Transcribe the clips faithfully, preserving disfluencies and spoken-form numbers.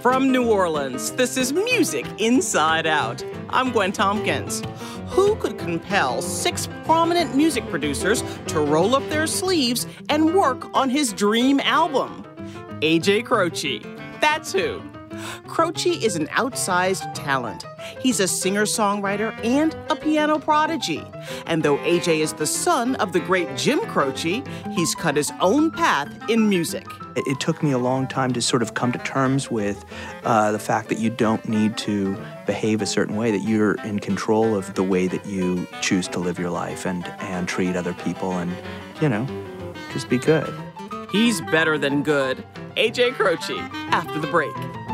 From New Orleans, this is Music Inside Out. I'm Gwen Tompkins. Who could compel six prominent music producers to roll up their sleeves and work on his dream album? A J Croce. That's who. Croce is an outsized talent. He's a singer-songwriter and a piano prodigy. And though A J is the son of the great Jim Croce, he's cut his own path in music. It, it took me a long time to sort of come to terms with uh, the fact that you don't need to behave a certain way, that you're in control of the way that you choose to live your life and, and treat other people and, you know, just be good. He's better than good. A J Croce, after the break.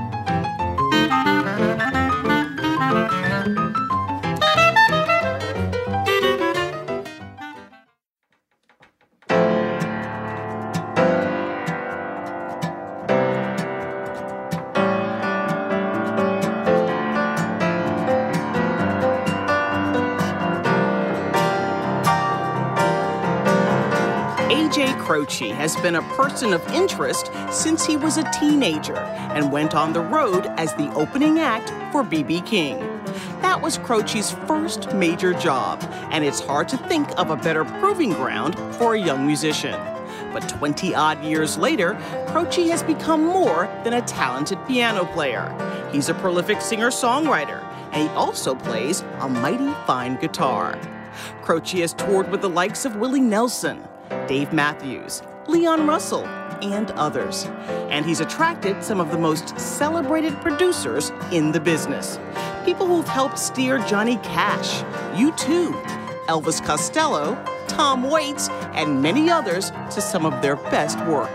A J Croce has been a person of interest since he was a teenager and went on the road as the opening act for B B King. That was Croce's first major job, and it's hard to think of a better proving ground for a young musician. But twenty-odd years later, Croce has become more than a talented piano player. He's a prolific singer-songwriter, and he also plays a mighty fine guitar. Croce has toured with the likes of Willie Nelson, Dave Matthews, Leon Russell, and others. And he's attracted some of the most celebrated producers in the business. People who've helped steer Johnny Cash, U two, Elvis Costello, Tom Waits, and many others to some of their best work.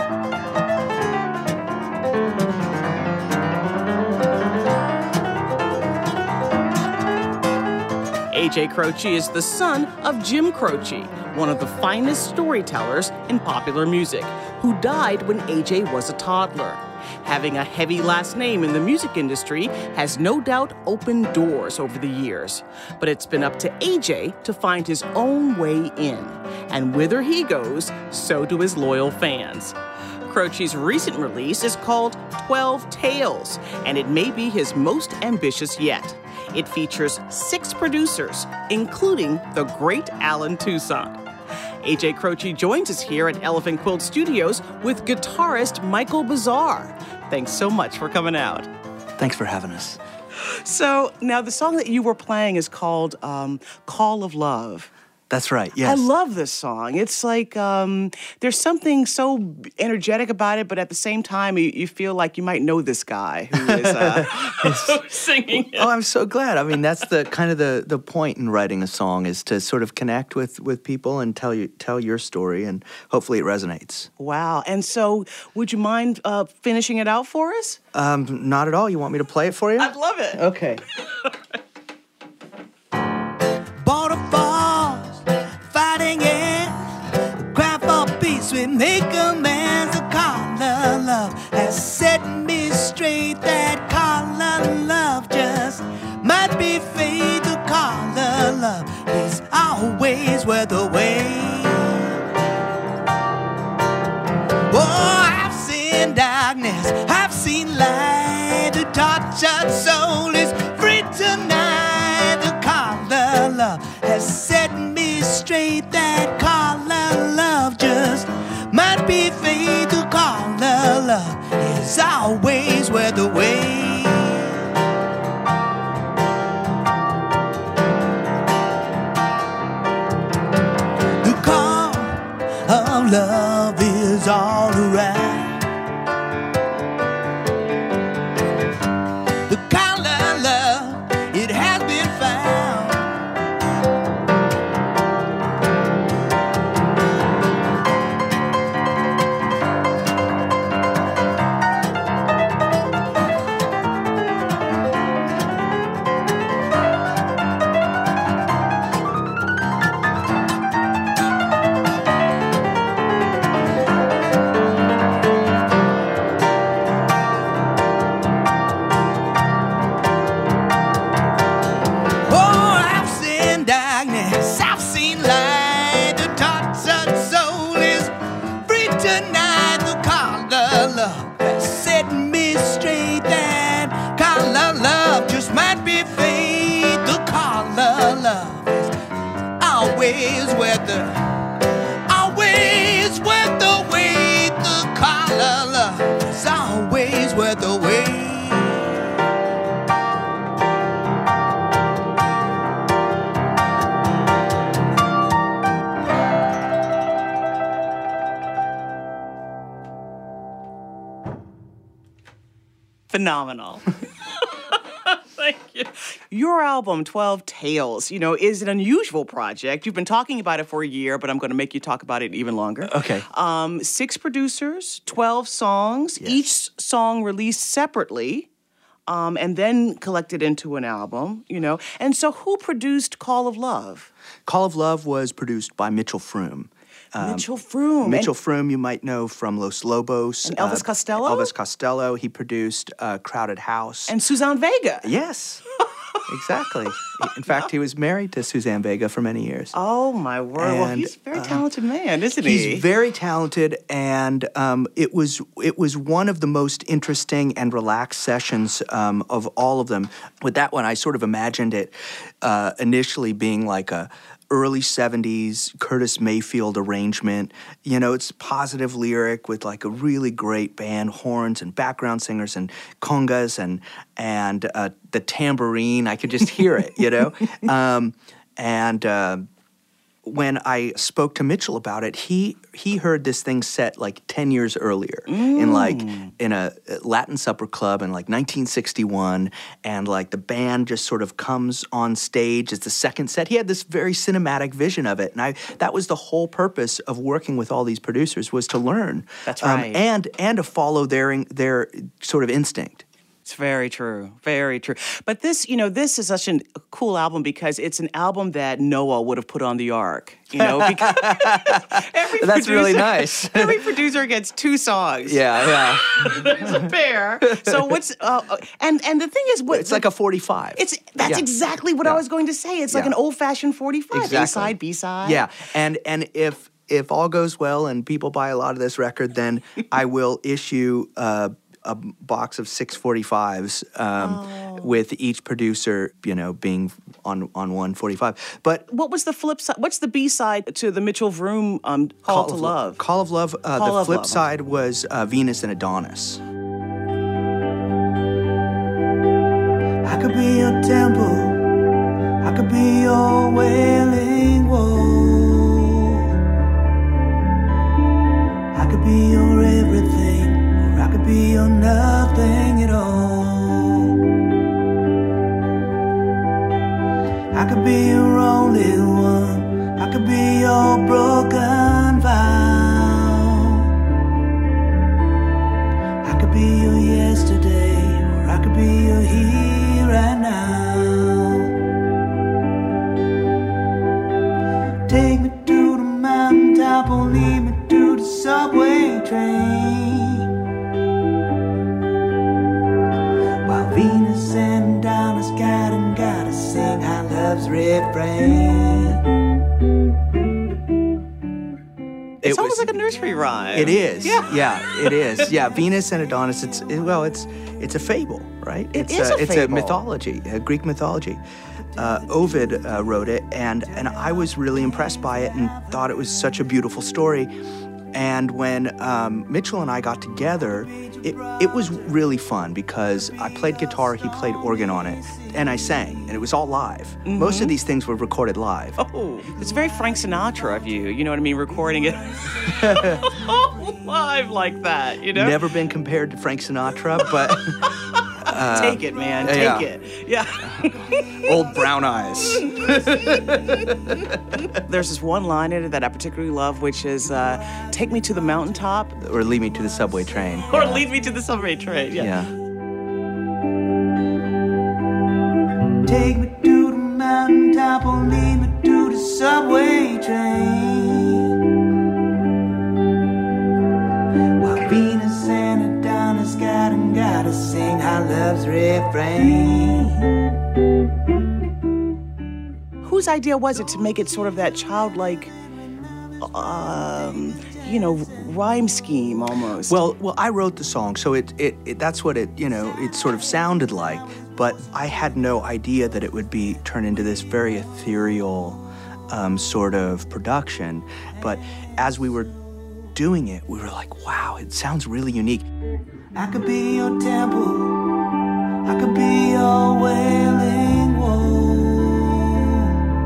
A J Croce is the son of Jim Croce, one of the finest storytellers in popular music, who died when A J was a toddler. Having a heavy last name in the music industry has no doubt opened doors over the years. But it's been up to A J to find his own way in. And whither he goes, so do his loyal fans. Croce's recent release is called twelve Tales, and it may be his most ambitious yet. It features six producers, including the great Allen Toussaint. A J Croce joins us here at Elephant Quilt Studios with guitarist Michael Bazaar. Thanks so much for coming out. Thanks for having us. So, now the song that you were playing is called um, Call of Love. That's right, yes. I love this song. It's like um, there's something so energetic about it, but at the same time, you, you feel like you might know this guy who is uh, singing it. Oh, I'm so glad. I mean, that's the kind of the, the point in writing a song is to sort of connect with, with people and tell you tell your story, and hopefully it resonates. Wow. And so, would you mind uh, finishing it out for us? Um, not at all. You want me to play it for you? I'd love it. Okay. Border falls, fighting it. Cry for peace, we make amends. A call of love has set me straight. That call of love just might be fate. The call of love is always worth the wait. Oh, I've seen darkness, I've seen light. The tortured soul is free tonight. The call of love has set me straight. That call of love just might be fate. The call of love is always worth the wait. The call of love is all around. The call of love, it has been found. always worth the, always worth the wait. The color love is always worth the wait. Phenomenal. Thank you. Your album, twelve Tales, you know, is an unusual project. You've been talking about it for a year, but I'm going to make you talk about it even longer. Okay. Um, six producers, twelve songs, Yes. each song released separately, um, and then collected into an album, you know. And so who produced Call of Love? Call of Love was produced by Mitchell Froom. Um, Mitchell Froom. Mitchell And, Froom, you might know from Los Lobos. And Elvis Costello? Elvis Costello. He produced uh, Crowded House. and Suzanne Vega. Yes, exactly. In fact, he was married to Suzanne Vega for many years. Oh, my word. well, And, he's a very uh, talented man, isn't he? He's very talented, and um, it was it was one of the most interesting and relaxed sessions um, of all of them. With that one, I sort of imagined it uh, initially being like a early seventies Curtis Mayfield arrangement. You know, it's positive lyric with like a really great band, horns and background singers and congas and and uh, the tambourine. I could just hear it, you know. Um, and uh, when I spoke to Mitchell about it, he he heard this thing set like ten years earlier Mm. in like in a Latin supper club in like nineteen sixty-one, and like the band just sort of comes on stage. It's the second set. He had this very cinematic vision of it, and I that was the whole purpose of working with all these producers, was to learn. That's um, right. and and to follow their their sort of instinct. It's very true, very true. But this, you know, this is such a cool album because it's an album that Noah would have put on the Ark. You know, because every That's producer, really nice. every producer gets two songs. Yeah, yeah. There's a pair. So what's uh, and and the thing is, what It's like a forty-five. It's that's Yeah. exactly what I Yeah. was going to say. It's like Yeah. an old-fashioned forty-five, Exactly. A-side, B-side. Yeah, and and if if all goes well and people buy a lot of this record, then I will issue uh, a box of six forty-fives um, Oh. with each producer, you know, being on on one forty-five. But What was the flip side? What's the B-side to the Mitchell Vroom um, Call, to of Love? Call of Love. Uh, Call the of flip Love. side was uh, Venus and Adonis. I could be your temple, I could be your wailing wall. I could be your everything, or I could be your nothing at all. I could be your only one, I could be your broken vow. I could be your yesterday, or I could be your here and now. Take me to the mountaintop or lead me to the subway train. While Venus and Adonis got and gotta sing our love's refrain. It's It almost was- like a nursery rhyme. It is. Yeah. Yeah, it is. Yeah, Venus and Adonis. It's it, well, it's it's a fable, right? It it's is a it's fable. a mythology, a Greek mythology. Uh, Ovid uh, wrote it, and and I was really impressed by it and thought it was such a beautiful story. And when um, Mitchell and I got together, it, it was really fun because I played guitar, he played organ on it, and I sang, and it was all live. Most of these things were recorded live. Oh, it's very Frank Sinatra of you. You know what I mean? Recording it live like that, you know? Never been compared to Frank Sinatra, but Take it, man. Take yeah. it. Yeah. old brown eyes. There's this one line in it that I particularly love, which is uh, take me to the mountaintop Or lead me to the subway train. or lead me to the subway train. Yeah. Yeah. Take me to the mountaintop or lead me to the subway train. While Venus and Adonis got and gotta sing our love's refrain. Whose idea was it to make it sort of that childlike, um, you know, rhyme scheme almost? Well, well, I wrote the song, so it, it, it that's what it, you know, it sort of sounded like. But I had no idea that it would be turned into this very ethereal, um, sort of production. But as we were doing it, we were like, wow, it sounds really unique. I could be your temple, I could be your wailing wall.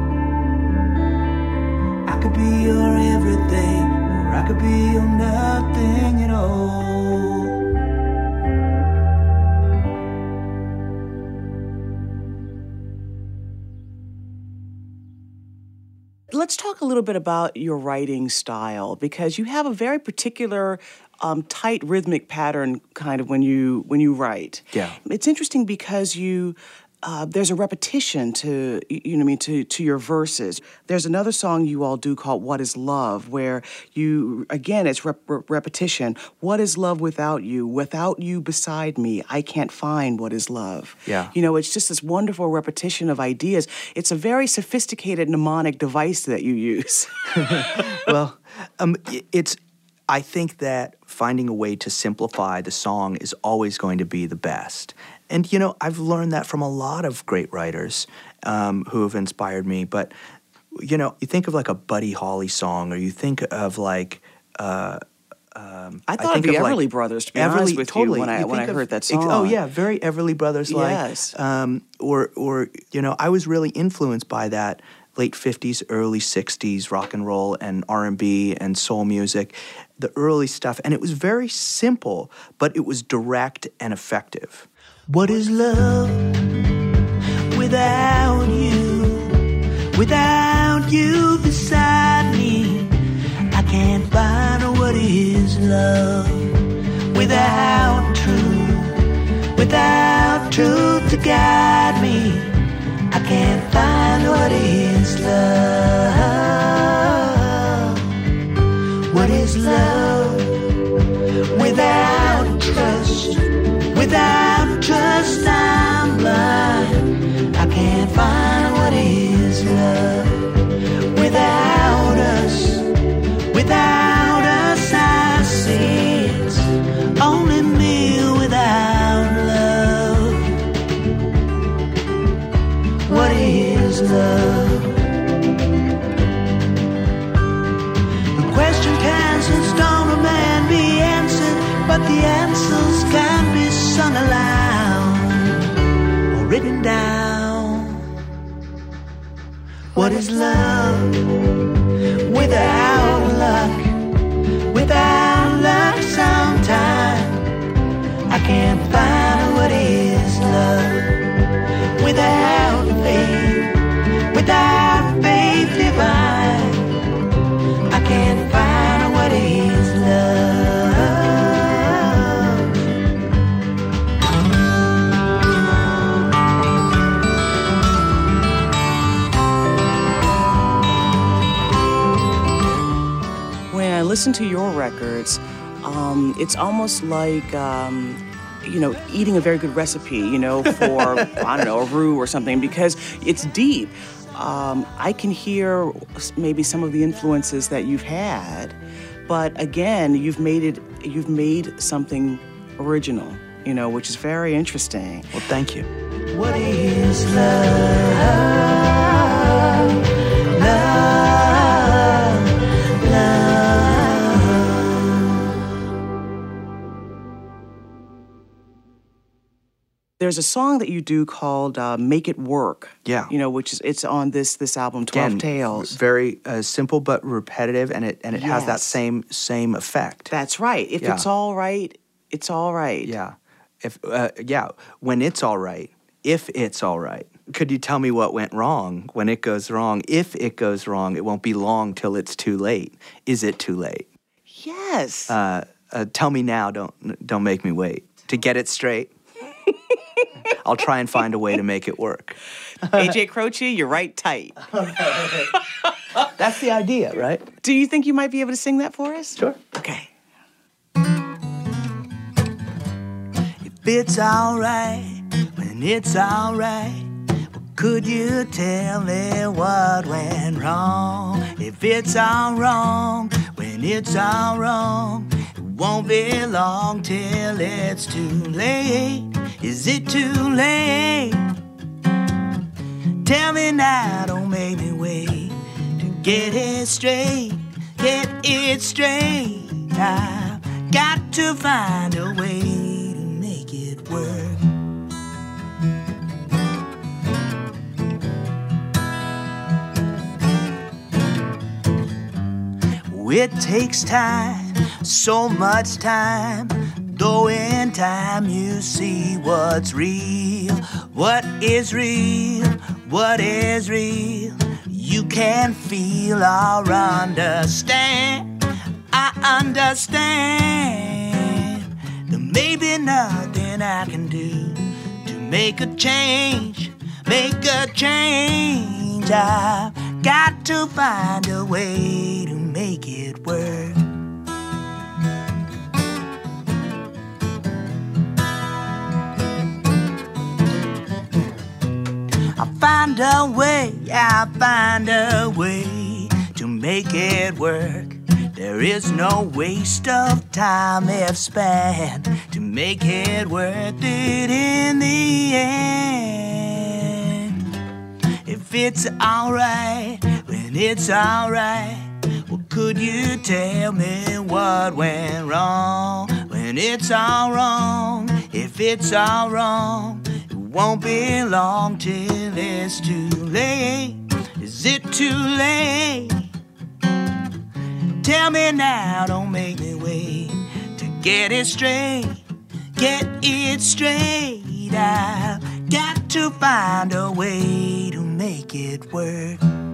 I could be your everything, or I could be your nothing at all. Let's talk a little bit about your writing style, because you have a very particular um, tight rhythmic pattern kind of when you when you write. Yeah. It's interesting because you uh, there's a repetition to you know what I mean to to your verses. There's another song you all do called "What Is Love," where you again it's rep- repetition. What is love without you? Without you beside me, I can't find what is love. Yeah. You know, it's just this wonderful repetition of ideas. It's a very sophisticated mnemonic device that you use. Well, um, it's. I think that finding a way to simplify the song is always going to be the best. And, you know, I've learned that from a lot of great writers um, who have inspired me. But, you know, you think of like a Buddy Holly song, or you think of like... Uh, um, I thought I think of the of Everly like Brothers, to be Everly, honest with totally. you, when I, you when I of, heard that ex- song. Oh, yeah, very Everly Brothers-like. Yes. Um, or, or, you know, I was really influenced by that late fifties, early sixties rock and roll and R and B and soul music, the early stuff. And it was very simple, but it was direct and effective. What is love without you? Without you beside me, I can't find what is love. Without truth, without truth to guide me, I can't find what is love. What is love without trust? Without trust, I'm blind. I can't find what is love. Without us, without us, I see it's only me without love. What is love? The question can since stone a man be answered, but the answers can be sung aloud or written down. What is love without luck? Without luck, sometime I can't find what is love. Without faith, without faith divine, I can't find what is love. When I listen to your records, um, it's almost like, um, you know, eating a very good recipe, you know, for, I don't know, a roux or something, because it's deep. Um, I can hear maybe some of the influences that you've had, but again, you've made it, you've made something original, you know, which is very interesting. Well, thank you. What is love? Love, love. There's a song that you do called uh, "Make It Work." Yeah. You know, which is it's on this this album, Twelve Again, Tales. Very uh, simple but repetitive, and it and it has that Yes. same same effect. That's right. If Yeah. it's all right, it's all right. Yeah. If uh, yeah, when it's all right. If it's all right. Could you tell me what went wrong when it goes wrong? If it goes wrong, it won't be long till it's too late. Is it too late? Yes. Uh, uh, tell me now. Don't don't make me wait. To get it straight, I'll try and find a way to make it work. A J Croce, you're right tight. That's the idea, right? Do you think you might be able to sing that for us? Sure. Okay. If it's alright, when it's alright, well, could you tell me what went wrong? If it's all wrong, when it's all wrong, it won't be long till it's too late. Is it too late? Tell me now, don't make me wait. Get it straight, get it straight. I've got to find a way to make it work. It takes time, so much time. Though in time you see what's real. What is real? What is real? You can feel or understand. I understand. There may be nothing I can do to make a change. Make a change. I've got to find a way to make it work. I find a way, I find a way to make it work. There is no waste of time if spent to make it worth it in the end. If it's alright, when it's alright, well, could you tell me what went wrong? When it's all wrong, if it's all wrong, it won't be long till it's too late. Is it too late? Tell me now, don't make me wait. To get it straight, get it straight. I've got to find a way to make it work.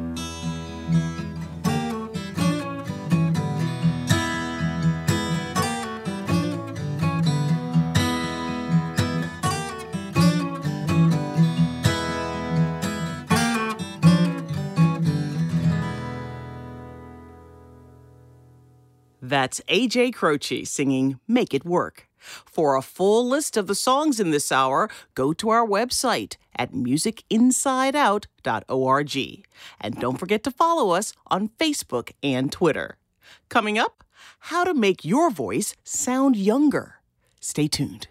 That's A J Croce singing Make It Work. For a full list of the songs in this hour, go to our website at music inside out dot org. And don't forget to follow us on Facebook and Twitter. Coming up, how to make your voice sound younger. Stay tuned.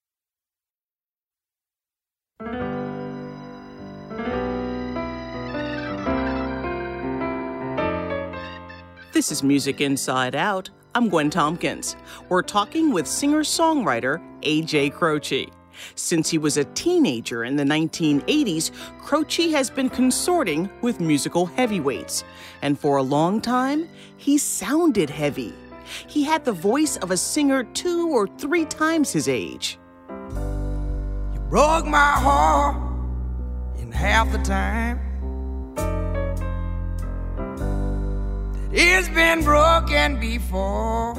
This is Music Inside Out. I'm Gwen Tompkins. We're talking with singer-songwriter A J Croce. Since he was a teenager in the nineteen eighties, Croce has been consorting with musical heavyweights. And for a long time, he sounded heavy. He had the voice of a singer two or three times his age. You broke my heart in half the time. It's been broken before.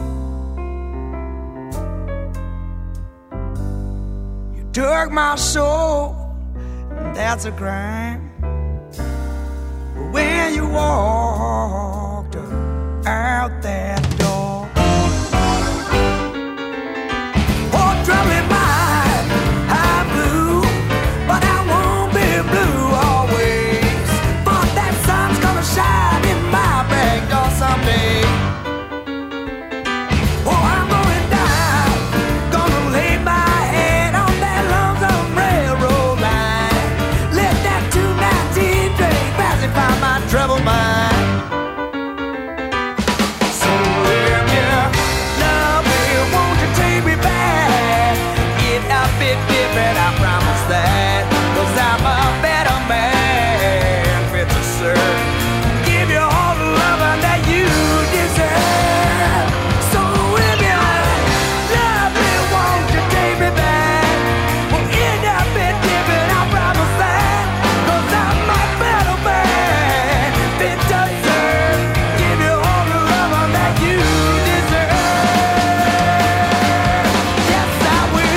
You took my soul, and that's a crime. But when you walked out that door, oh, troubling mind, I'm blue, but I won't be blue always. But that sun's gonna shine in my back door someday. Oh, I'm going down, gonna lay my head on that lonesome railroad line. Let that two nineteen train pacify my troubled mind. So if you love me, won't you take me back? Get a bit different, I promise that. 'Cause I'm a better man, fit to serve. Give you all the loving that you deserve. So if you love me, won't you take me back? Well, end up bit different, I promise that. 'Cause I'm a better man, fit to serve. Give you all the loving that you deserve. Yes, I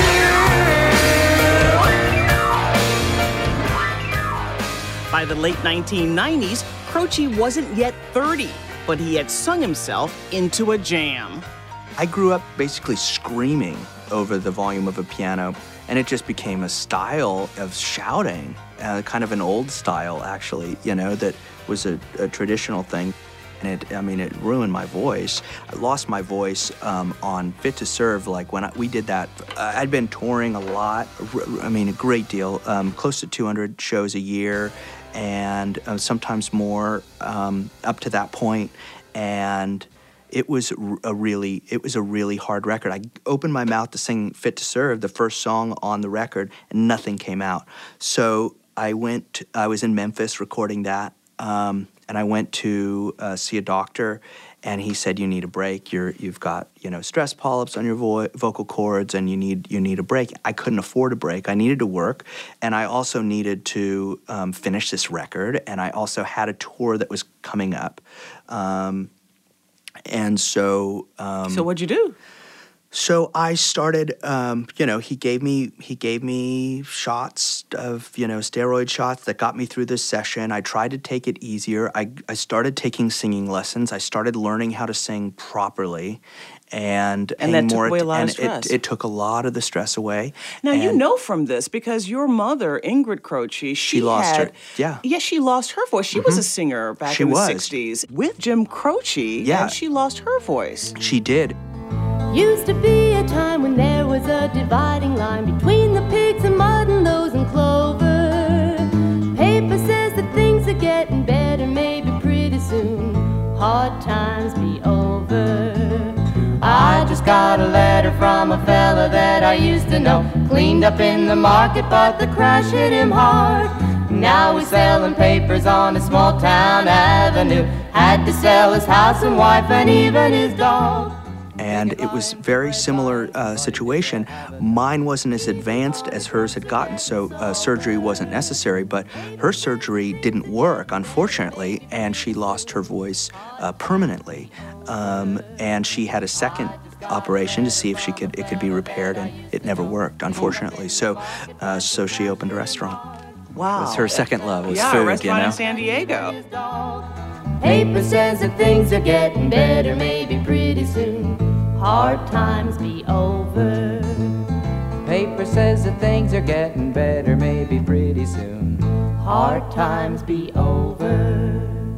will. By the late nineteen nineties, Croce wasn't yet thirty, but he had sung himself into a jam. I grew up basically screaming over the volume of a piano, and it just became a style of shouting, uh, kind of an old style, actually, you know, that was a, a traditional thing. And it, I mean, it ruined my voice. I lost my voice um, on Fit to Serve, like when I, we did that. Uh, I'd been touring a lot, I mean, a great deal, um, close to two hundred shows a year. and uh, sometimes more um, up to that point. And it was a really, it was a really hard record. I opened my mouth to sing "Fit to Serve," the first song on the record, and nothing came out. So I went. I was in Memphis recording that, um, and I went to uh, see a doctor, and he said, "You need a break. You're, you've got, you know, stress polyps on your vo- vocal cords, and you need, you need a break." I couldn't afford a break. I needed to work, and I also needed to um, finish this record, and I also had a tour that was coming up. Um, And so, um, so what'd you do? So I started. Um, you know, he gave me he gave me shots of you know steroid shots that got me through this session. I tried to take it easier. I I started taking singing lessons. I started learning how to sing properly, and and that took away a lot and of stress. It, it took a lot of the stress away. Now and you know from this because your mother, Ingrid Croce, she, she lost had, her. Yeah, yeah, she lost her voice. She mm-hmm. was a singer back she in the was. sixties with Jim Croce, yeah. and she lost her voice. She did. Used to be a time when there was a dividing line between the pigs and mud and those in clover. Paper says that things are getting better, maybe pretty soon. Hard times be over. I just got a letter from a fella that I used to know. Cleaned up in the market, but the crash hit him hard. Now he's selling papers on a small town avenue. Had to sell his house and wife and even his dog. And it was very similar uh, situation. Mine wasn't as advanced as hers had gotten, so uh, surgery wasn't necessary, but her surgery didn't work, unfortunately, and she lost her voice uh, permanently. Um, and she had a second operation to see if she could it could be repaired, and it never worked, unfortunately. So, uh, so she opened a restaurant. Wow. It was her second love, was yeah, food, a restaurant you know? in San Diego. Paper says that things are getting better, maybe pretty soon. Hard times be over. Paper says that things are getting better, maybe pretty soon. Hard times be over.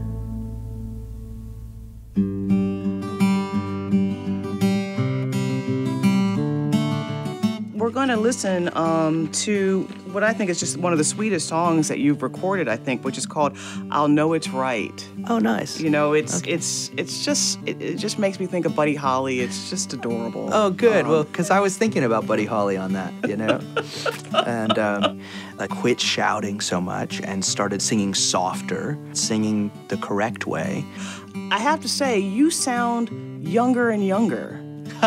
We're going to listen um, to what I think is just one of the sweetest songs that you've recorded, I think, which is called "I'll Know It's Right." Oh, nice. You know, it's okay. it's it's just it, it just makes me think of Buddy Holly. It's just adorable. Oh, good. Um, well, because I was thinking about Buddy Holly on that, you know, and um, I quit shouting so much and started singing softer, singing the correct way. I have to say, you sound younger and younger.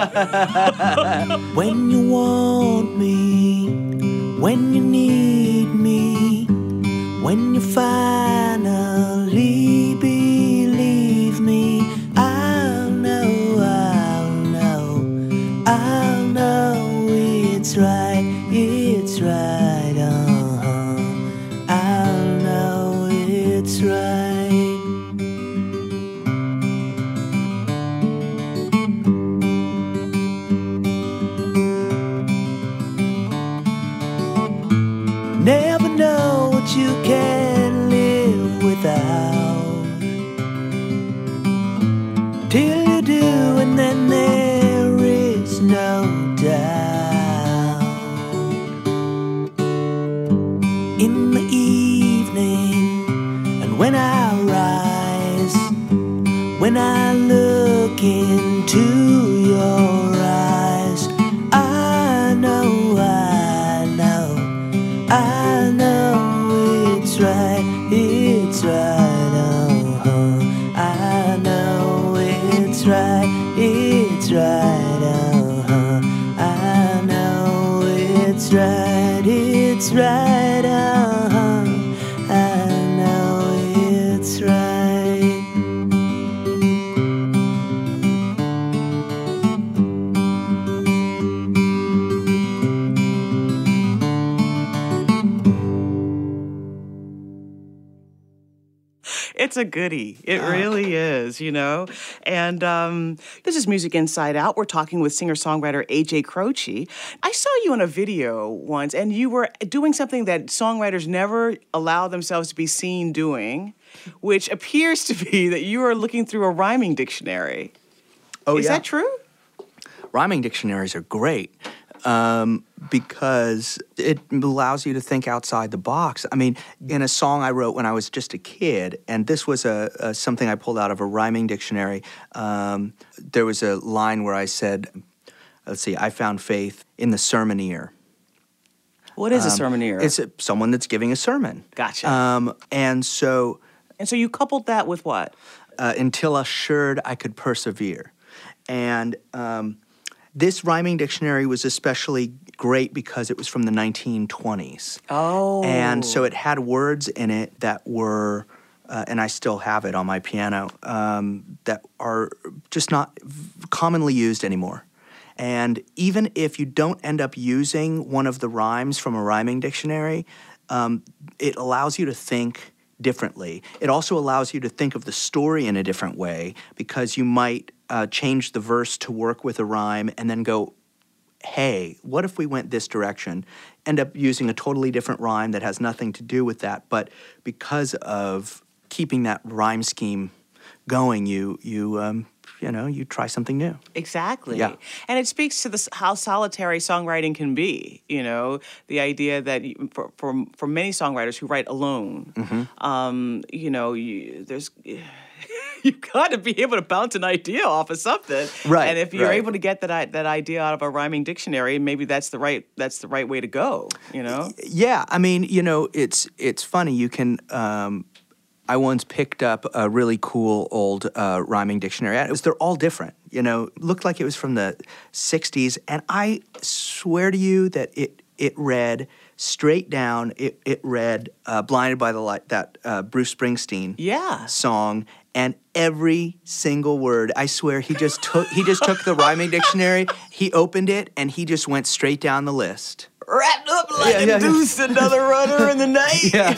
When you want me, when you need me, when you finally believe me, I'll know, I'll know, I'll know it's right, it's right, uh-huh, I'll know it's right. Never know what you can live without till you do, and then there is no doubt. In the evening, and when I rise, when I look into your eyes, I know, I know, I know it's right, it's right, uh-huh. I know it's right, it's right, uh-huh. I know it's right, it's right, uh-huh. I know it's right. It's a goodie. It really is, you know. And um, this is Music Inside Out. We're talking with singer-songwriter A J Croce. I saw you in a video once, and you were doing something that songwriters never allow themselves to be seen doing, which appears to be that you are looking through a rhyming dictionary. Oh, is yeah. that true? Rhyming dictionaries are great. um, because it allows you to think outside the box. I mean, in a song I wrote when I was just a kid, and this was a, a something I pulled out of a rhyming dictionary, um, there was a line where I said, let's see, I found faith in the sermoneer. What is a Um, sermoneer? It's a, someone that's giving a sermon. Gotcha. Um, and so... And so you coupled that with what? Uh, until assured I could persevere. And um, this rhyming dictionary was especially great because it was from the nineteen twenties. Oh. And so it had words in it that were, uh, and I still have it on my piano, um, that are just not v- commonly used anymore. And even if you don't end up using one of the rhymes from a rhyming dictionary, um, it allows you to think differently. It also allows you to think of the story in a different way because you might uh, change the verse to work with a rhyme and then go, hey, what if we went this direction? End up using a totally different rhyme that has nothing to do with that, but because of keeping that rhyme scheme going, you you um, you know, you try something new. Exactly. Yeah. And it speaks to this, how solitary songwriting can be, you know, the idea that you, for, for, for many songwriters who write alone, Mm-hmm. um, you know, you, there's... You've got to be able to bounce an idea off of something, Right, and if you're right. able to get that that idea out of a rhyming dictionary, maybe that's the right that's the right way to go. You know? Yeah, I mean, you know, it's it's funny. You can. Um, I once picked up a really cool old uh, rhyming dictionary. It was, they're all different. You know, looked like it was from the sixties, and I swear to you that it it read straight down. It it read uh, "Blinded by the Light," that uh, Bruce Springsteen Yeah. song. And every single word, I swear, he just took he just took the rhyming dictionary, he opened it, and he just went straight down the list. Wrapped up like Yeah, a yeah. deuce, another runner in the night. Yeah.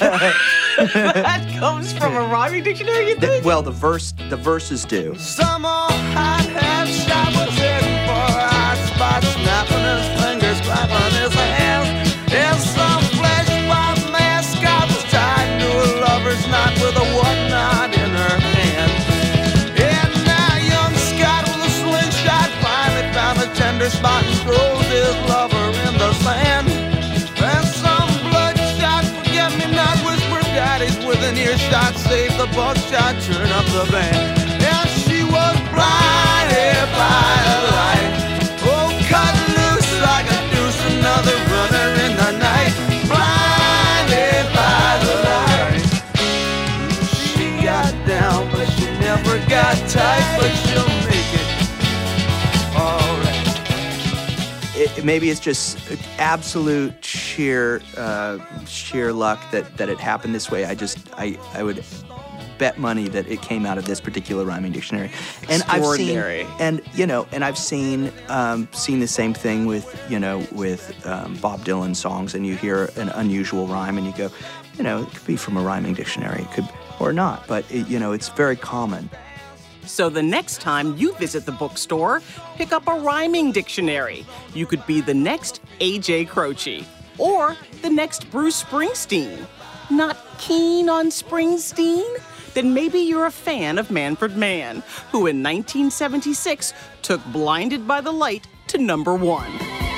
That comes from a rhyming dictionary, you The- think? well, the verse the verses do. Some old hot hat shop was heading for a hot spot, snapping his fingers, clapping his hands. In some flesh white mascot was tied to a lover's knot with a whatnot in her hand. And now young Scott with a slingshot finally found a tender spot and throws his lover in the sand. Then some bloodshot forget-me-not whispered daddy's within earshot, save the buckshot, turn up the band. And she was blinded by the light. Oh, cut loose like a deuce, another runner in the night. Blinded by the light. She got down, but she never got tight, but she'll make it all right. It, maybe it's just absolute sheer uh, sheer luck that, that it happened this way. I just I, I would bet money that it came out of this particular rhyming dictionary. And I've seen Extraordinary. and you know and I've seen um, seen the same thing with you know with um, Bob Dylan songs, and you hear an unusual rhyme and you go, you know, it could be from a rhyming dictionary, it could or not, but it, you know it's very common. So the next time you visit the bookstore, pick up a rhyming dictionary. You could be the next A J Croce or the next Bruce Springsteen. Not keen on Springsteen? Then maybe you're a fan of Manfred Mann, who in nineteen seventy-six took Blinded by the Light to number one.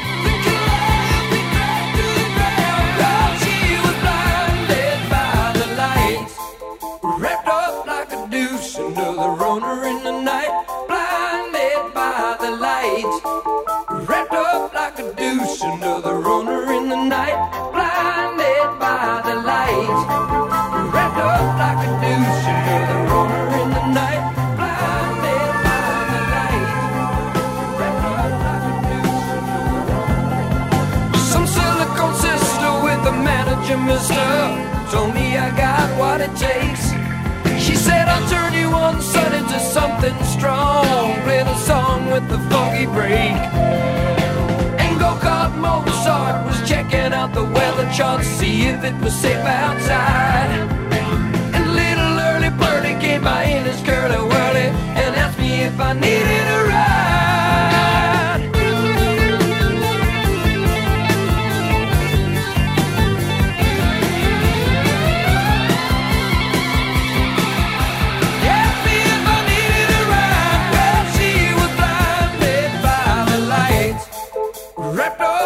She was blinded by the light, wrapped up like a deuce, another runner in the night. Blinded by the light, wrapped up like a deuce, another runner in the night. Blinded by the light, wrapped up like a deuce, another runner in the night. Blinded by the light, wrapped up like a deuce, another. Some silicone sister with a manager, mister, told me I got what it takes. She said I'll turn you on son into something strong. Play the song with the funky break. And go-kart Mozart was checking out the weather chart to see if it was safe outside. And little early birdie came by in his curly whirly and asked me if I needed a ride. Asked me if I needed a ride. Well, she was blinded by the light, wrapped up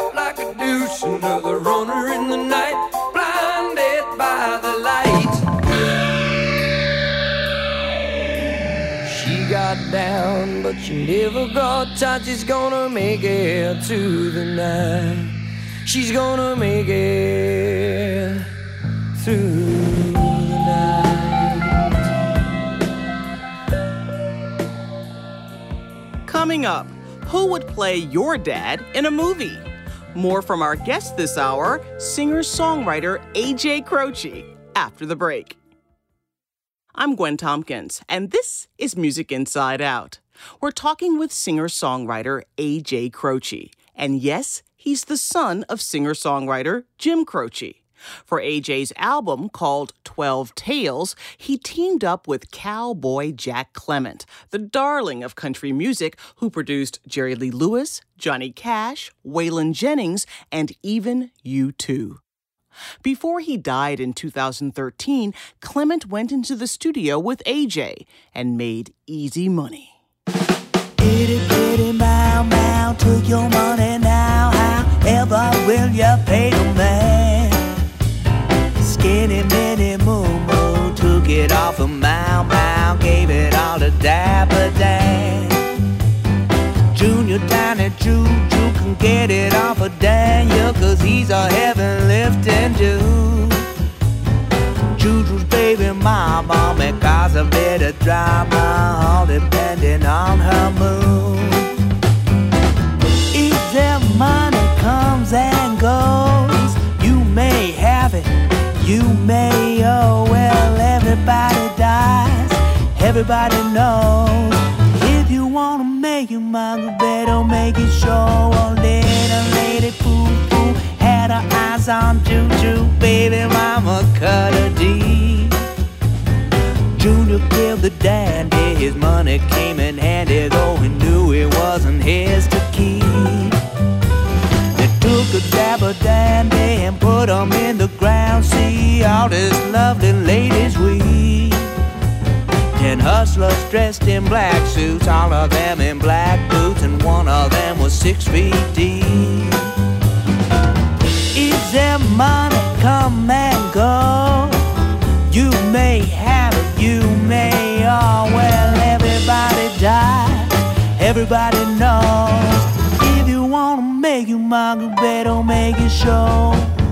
around, but she never got tired. She's gonna make it through the night. She's gonna make it through the night. Coming up, who would play your dad in a movie? More from our guest this hour, singer-songwriter A J Croce, after the break. I'm Gwen Tompkins, and this is Music Inside Out. We're talking with singer-songwriter A J Croce. And yes, he's the son of singer-songwriter Jim Croce. For A J's album called twelve Tales, he teamed up with cowboy Jack Clement, the darling of country music who produced Jerry Lee Lewis, Johnny Cash, Waylon Jennings, and even U two. Before he died in two thousand thirteen, Clement went into the studio with A J and made easy money. Itty bitty mow mow, took your money now. However will you pay the man? Skinny mini moo moo, took it off of Mow Mow, gave it all to Dapper Dan. Junior Tiny Choo Choo can get it off of Daniel, cause he's a heavy lifting dude. Choo Choo's baby mama may cause a bit of drama, all depending on her mood. If their money comes and goes, you may have it, you may, oh well, everybody dies, everybody knows. If you wanna make your money, better make it show. Oh, little lady poo-poo had her eyes on Choo-Choo, baby mama cut her deep. Junior killed the dandy, his money came in handy, though he knew it wasn't his to keep. Took a Dapper Dandy and put him in the ground. See all these lovely ladies weep. Ten hustlers dressed in black suits, all of them in black boots, and one of them was six feet deep. If their money come and go, you may have it, you may, oh well, everybody dies, everybody knows. If you wanna make your money, better make it show.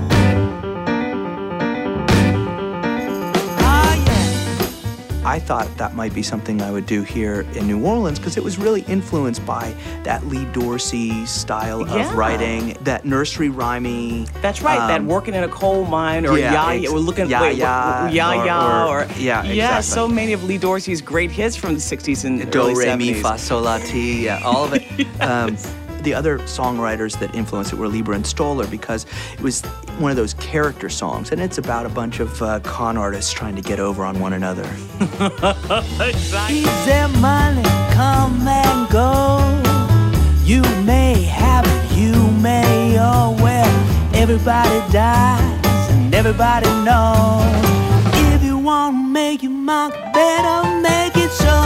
I thought that might be something I would do here in New Orleans because it was really influenced by that Lee Dorsey style of Yeah. writing, that nursery rhymey. That's right, um, that working in a coal mine, or yeah, yeah, ex- yeah, we're looking yeah, wait, yeah, what- yeah, or- yeah, or- or, yeah, yeah, exactly. so many of Lee Dorsey's great hits from the sixties and Do, early re, seventies. mi, fa, sol, la, ti, yeah, all of it. Yes. um, the other songwriters that influenced it were Lieber and Stoller because it was one of those character songs, and it's about a bunch of uh, con artists trying to get over on one another. Exactly. If their money come and go, you may have it, you may, oh well, everybody dies and everybody knows. If you want to make your mark, better make it so.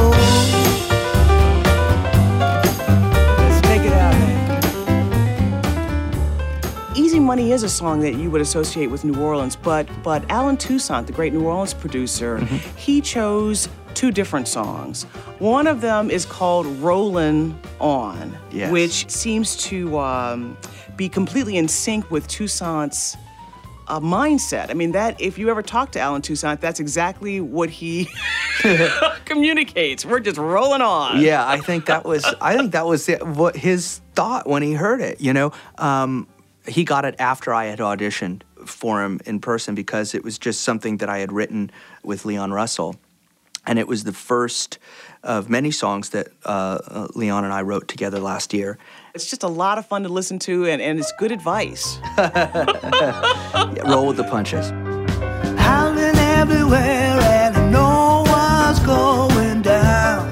Let's take it out, man. Easy Money is a song that you would associate with New Orleans, but but Alan Toussaint, the great New Orleans producer, Mm-hmm. he chose two different songs. One of them is called Rollin' On, Yes. which seems to um, be completely in sync with Toussaint's uh, mindset. I mean, that if you ever talk to Alan Toussaint, that's exactly what he communicates. We're just rolling on. Yeah, I think that was I think that was it, what his thought when he heard it. You know, um, he got it after I had auditioned for him in person because it was just something that I had written with Leon Russell, and it was the first of many songs that uh, uh, Leon and I wrote together last year. It's just a lot of fun to listen to, and, and it's good advice. Yeah, roll with the punches. Howling everywhere and I know what's going down.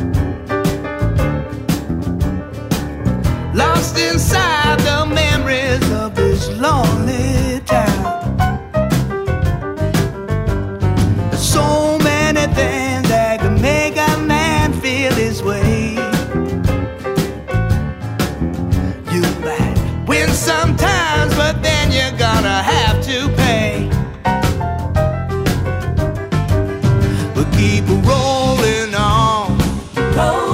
Lost inside the memories of this lonely town. There's so many things that can make a man feel his way. You might win sometimes, but then you're gonna have to pay. But keep rolling on. Roll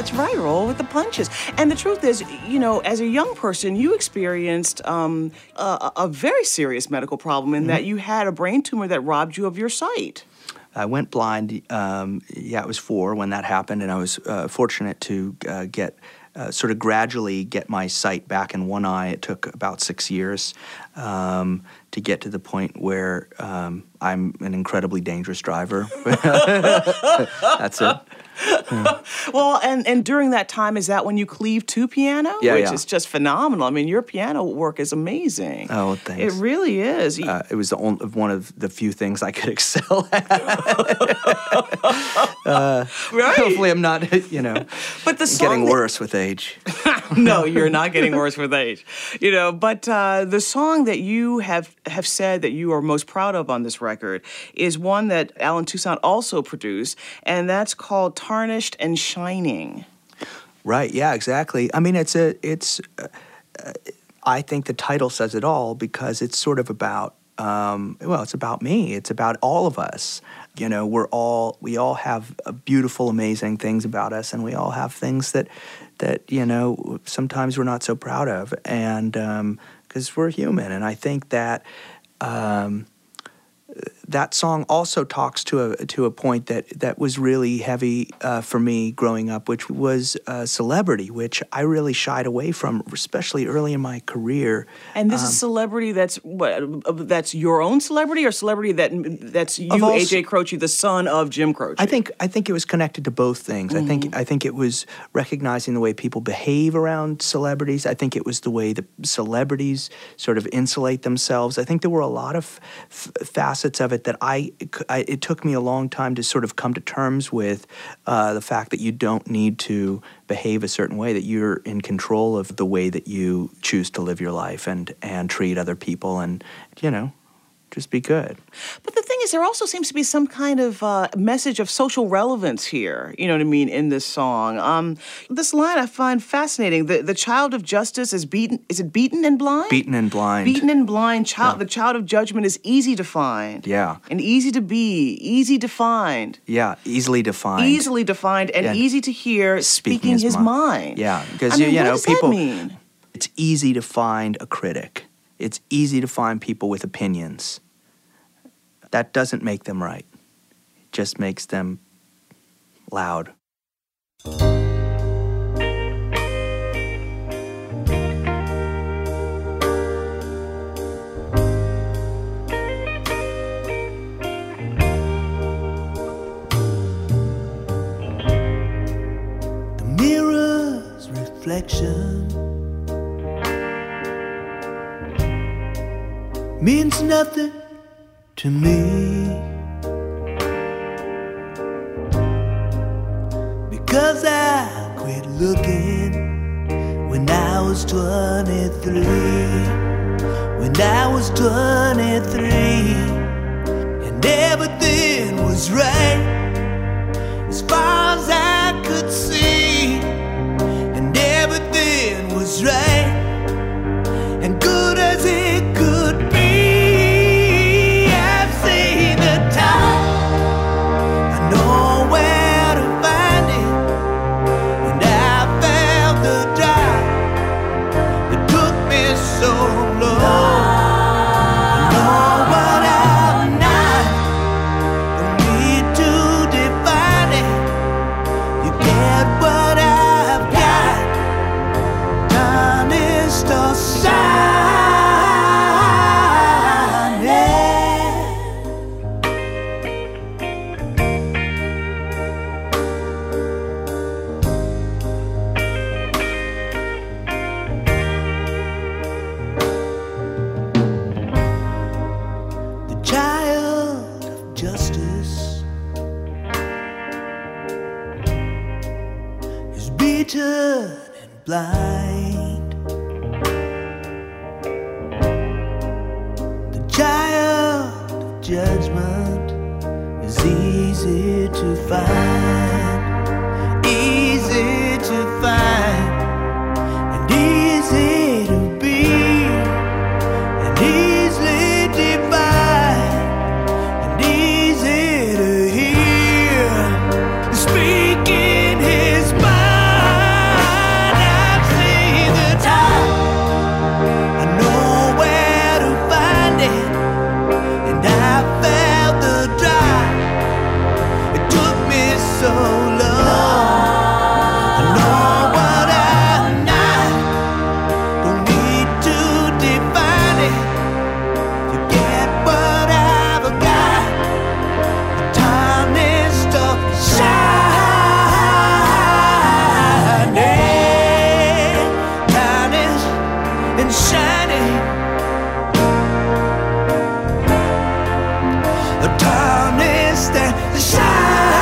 That's right. Roll with the punches. And the truth is, you know, as a young person, you experienced um, a, a very serious medical problem in mm-hmm. that you had a brain tumor that robbed you of your sight. I went blind, um, yeah, it was four when that happened, and I was uh, fortunate to uh, get, uh, sort of gradually get my sight back in one eye. It took about six years um, to get to the point where um, I'm an incredibly dangerous driver. That's it. Yeah. Well, and, and during that time, is that when you cleaved to piano? Yeah, Which yeah. is just phenomenal. I mean, your piano work is amazing. Oh, thanks. It really is. Uh, it was the only, one of the few things I could excel at. uh, right. Hopefully I'm not, you know, but the song getting that... worse with age. No, you're not getting worse with age. You know, but uh, the song that you have, have said that you are most proud of on this record is one that Allen Toussaint also produced, and that's called Tarnished and Shining. Right, yeah, exactly. I mean, it's a, it's, uh, uh, I think the title says it all because it's sort of about, um, well, it's about me. It's about all of us. You know, we're all, we all have uh, beautiful, amazing things about us, and we all have things that, that, you know, sometimes we're not so proud of, and um, because we're human. And I think that, um, that song also talks to a to a point that, that was really heavy uh, for me growing up, which was uh, celebrity, which I really shied away from, especially early in my career. And this um, is celebrity that's what? That's your own celebrity, or celebrity that that's you, all, A J Croce, the son of Jim Croce? I think I think it was connected to both things. Mm-hmm. I think I think it was recognizing the way people behave around celebrities. I think it was the way the celebrities sort of insulate themselves. I think there were a lot of f- facets of it that I, I, it took me a long time to sort of come to terms with uh, the fact that you don't need to behave a certain way, that you're in control of the way that you choose to live your life and, and treat other people and, you know, just be good. But the thing is, there also seems to be some kind of uh, message of social relevance here, you know what I mean, in this song. Um, this line I find fascinating. The the child of justice is beaten, is it beaten and blind? Beaten and blind. Beaten and blind. Child, Yeah. The child of judgment is easy to find. Yeah. And easy to be, easy defined. Yeah, easily defined. Easily defined and Yeah. easy to hear, speaking, Speaking his his mind. mind. Yeah, because I you, mean, you what know, does people. that mean? It's easy to find a critic. It's easy to find people with opinions. That doesn't make them right. It just makes them loud. The mirror's reflection means nothing to me, because I quit looking when I was twenty-three. When I was twenty-three, and everything was right as far as I could see, and everything was right and good as it could be. Blind. The child of judgment is easy to find, easy to find, and easy to be, and easily divine, and easy to hear, speaking his mind. the darkness that shines.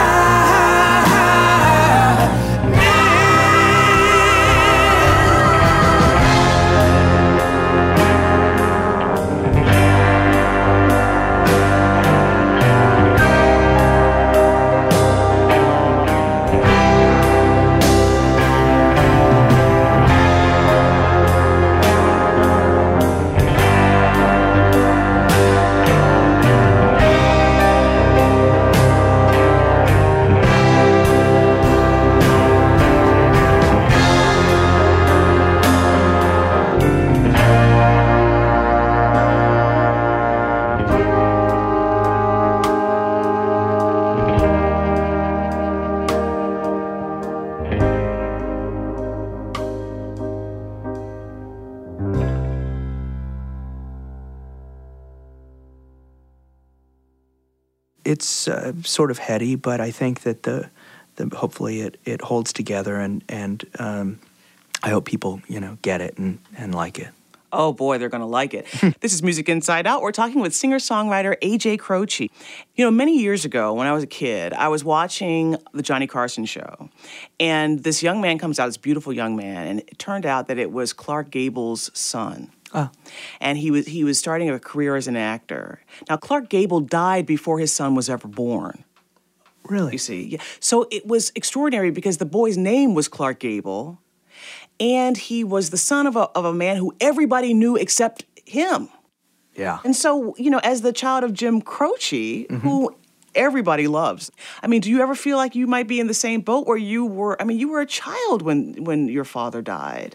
It's uh, sort of heady, but I think that the, the hopefully it, it holds together, and and um, I hope people you know get it and, and like it. Oh boy, they're going to like it. This is Music Inside Out. We're talking with singer-songwriter A J Croce. You know, many years ago when I was a kid, I was watching the Johnny Carson show, and this young man comes out, this beautiful young man, and it turned out that it was Clark Gable's son. Oh. And he was he was starting a career as an actor. Now, Clark Gable died before his son was ever born. Really? You see. Yeah. So it was extraordinary because the boy's name was Clark Gable, and he was the son of a, of a man who everybody knew except him. Yeah. And so, you know, as the child of Jim Croce, mm-hmm. who everybody loves, I mean, do you ever feel like you might be in the same boat where you were, I mean, you were a child when, when your father died?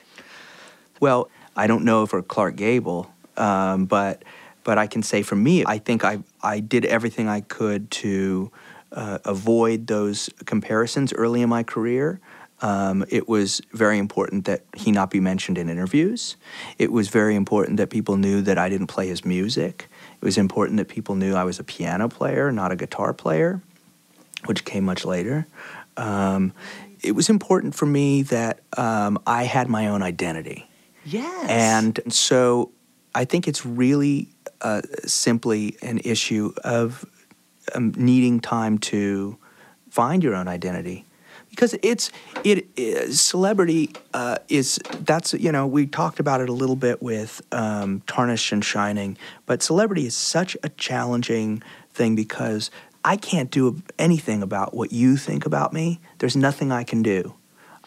Well, I don't know for Clark Gable, um, but but I can say for me, I think I I did everything I could to uh, avoid those comparisons early in my career. Um, it was very important that he not be mentioned in interviews. It was very important that people knew that I didn't play his music. It was important that people knew I was a piano player, not a guitar player, which came much later. Um, it was important for me that um, I had my own identity. Yes. And so I think it's really uh, simply an issue of um, needing time to find your own identity. Because it's, it, is, celebrity uh, is, that's, you know, we talked about it a little bit with um, Tarnished and Shining, but celebrity is such a challenging thing because I can't do anything about what you think about me. There's nothing I can do.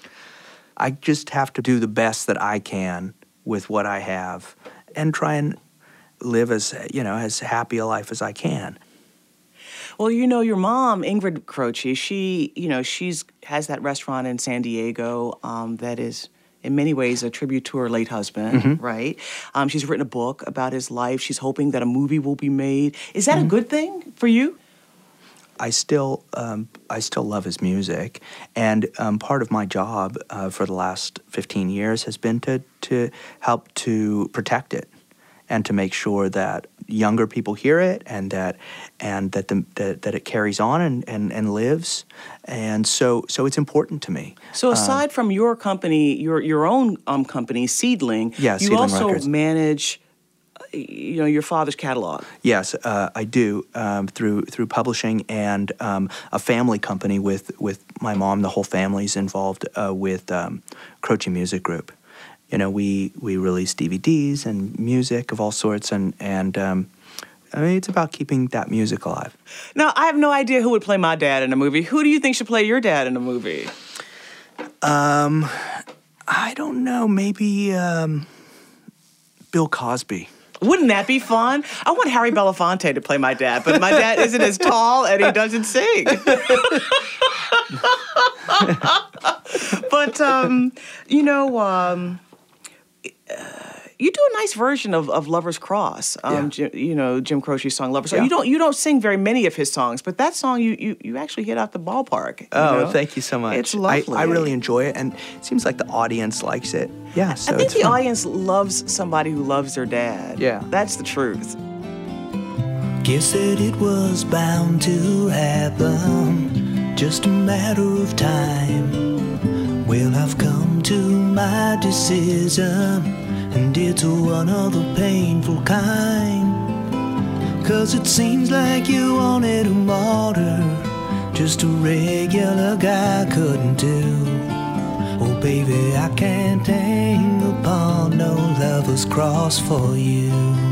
I just have to do the best that I can with what I have and try and live as, you know, as happy a life as I can. Well, you know, your mom, Ingrid Croce, she, you know, she's has that restaurant in San Diego um, that is in many ways a tribute to her late husband, mm-hmm. right? Um, she's written a book about his life. She's hoping that a movie will be made. Is that mm-hmm. a good thing for you? I still, um, I still love his music, and um, part of my job uh, for the last fifteen years has been to to help to protect it, and to make sure that younger people hear it, and that and that the, that, that it carries on and, and, and lives, and so so it's important to me. So aside um, from your company, your your own um, company, Seedling, yeah, you Seedling also Records. manage, you know, your father's catalog. Yes, uh, I do um, through through publishing and um, a family company with with my mom. The whole family's involved uh, with um, Croce Music Group. You know, we we release D V Ds and music of all sorts, and and um, I mean, it's about keeping that music alive. Now, I have no idea who would play my dad in a movie. Who do you think should play your dad in a movie? Um, I don't know. Maybe um, Bill Cosby. Wouldn't that be fun? I want Harry Belafonte to play my dad, but my dad isn't as tall and he doesn't sing. But, um, you know, um, uh, you do a nice version of, of Lover's Cross. Um, Yeah. Jim, you know, Jim Croce's song Lover's Cross. Yeah. You don't you don't sing very many of his songs, but that song you you, you actually hit out the ballpark. you Oh, know? thank you so much. It's lovely. I, I really enjoy it, and it seems like the audience likes it. Yeah, so I think it's the fun. audience loves somebody who loves their dad. Yeah. That's the truth. Guess that it was bound to happen, just a matter of time. Well, I've come to my decision, and it's one of the painful kind. 'cause it seems like you wanted a martyr, just a regular guy couldn't do. Oh baby, I can't hang upon no lover's cross for you.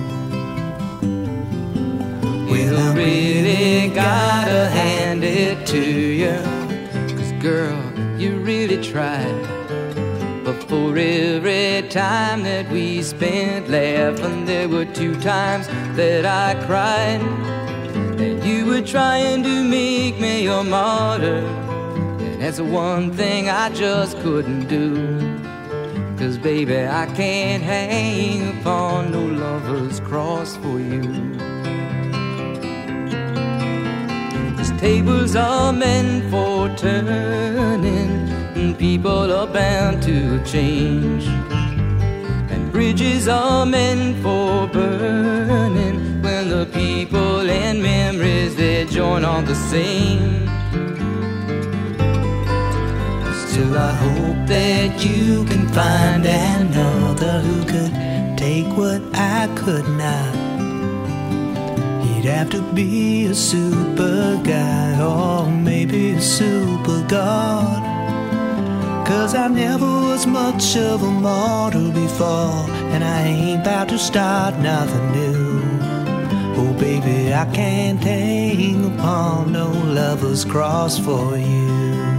Well, I really gotta hand it to you, 'cause girl, you really tried. But for every time that we spent laughing, there were two times that I cried. And you were trying to make me your martyr, and that's the one thing I just couldn't do. 'Cause baby, I can't hang upon no lover's cross for you. Tables are meant for turning, and people are bound to change. And bridges are meant for burning, when the people and memories they join on the same. Still I hope that you can find another who could take what I could not. He'd have to be a super guy, or maybe a super god. 'Cause I never was much of a martyr before, and I ain't about to start nothing new. Oh baby, I can't hang upon no lover's cross for you.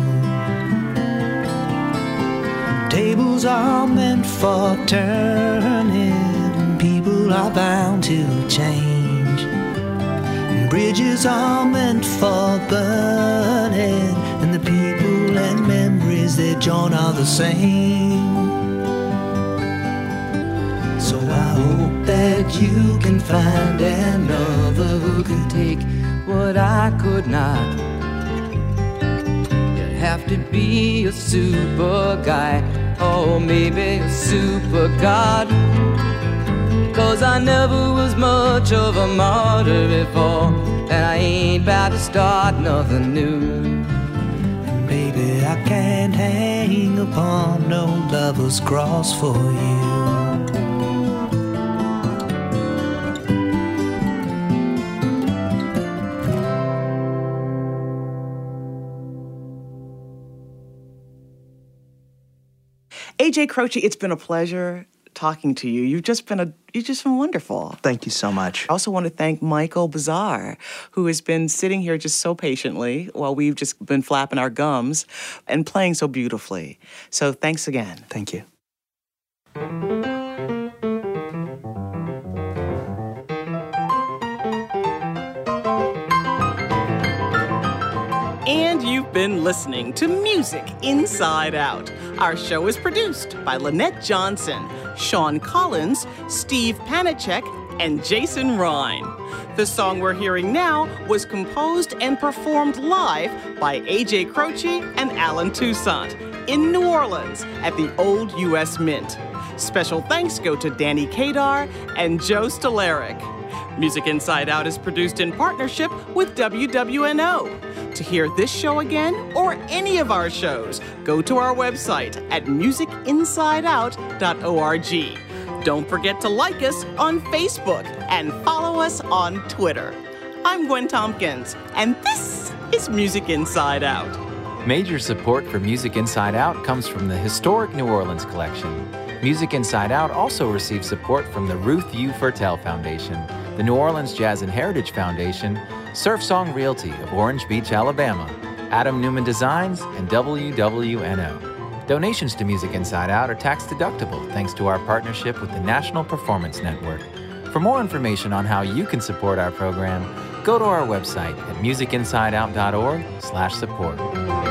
Tables are meant for turning, people are bound to change. Bridges are meant for burning, and the people and memories they join are the same. So I hope that you can find another who can take what I could not. You'd have to be a super guy, or maybe a super god. 'Cause I never was much of a martyr before, and I ain't about to start nothing new. And baby, I can't hang upon no lover's cross for you. A J Croce, it's been a pleasure talking to you. You've just been a you've just been wonderful. Thank you so much. I also want to thank Michael Bazar, who has been sitting here just so patiently while we've just been flapping our gums and playing so beautifully. So thanks again. Thank you. And you've been listening to Music Inside Out. Our show is produced by Lynette Johnson, Sean Collins, Steve Panacek, and Jason Rhine. The song we're hearing now was composed and performed live by A J Croce and Alan Toussaint in New Orleans at the Old U S Mint. Special thanks go to Danny Kadar and Joe Stolaric. Music Inside Out is produced in partnership with W W N O. To hear this show again or any of our shows, go to our website at music inside out dot org. Don't forget to like us on Facebook and follow us on Twitter. I'm Gwen Tompkins, and this is Music Inside Out. Major support for Music Inside Out comes from the Historic New Orleans Collection. Music Inside Out also receives support from the Ruth U. Fertel Foundation, the New Orleans Jazz and Heritage Foundation, Surf Song Realty of Orange Beach, Alabama, Adam Newman Designs, and W W N O. Donations to Music Inside Out are tax-deductible thanks to our partnership with the National Performance Network. For more information on how you can support our program, go to our website at music inside out dot org slash support.